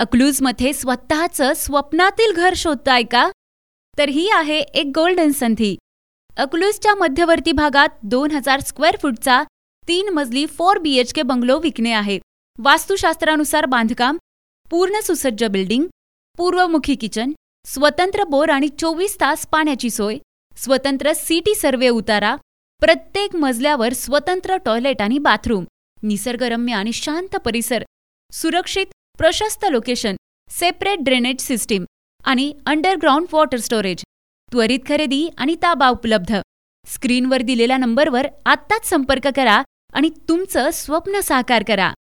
अकलूजमध्ये स्वतःचं स्वप्नातील घर शोधताय का? तर ही आहे एक गोल्डन संधी. अकलूजच्या मध्यवर्ती भागात 2000 स्क्वेअर फूटचा 3 मजली 4 BHK बंगलो विकणे आहे. वास्तुशास्त्रानुसार बांधकाम, पूर्ण सुसज्ज बिल्डिंग, पूर्वमुखी किचन, स्वतंत्र बोर आणि 24 तास पाण्याची सोय, स्वतंत्र सिटी सर्वे उतारा, प्रत्येक मजल्यावर स्वतंत्र टॉयलेट आणि बाथरूम, निसर्गरम्य आणि शांत परिसर, सुरक्षित प्रशस्त लोकेशन, सेपरेट ड्रेनेज सिस्टीम आणि अंडरग्राऊंड वॉटर स्टोरेज. त्वरित खरेदी आणि ताबा उपलब्ध. स्क्रीनवर दिलेल्या नंबरवर आत्ताच संपर्क करा आणि तुमचं स्वप्न साकार करा.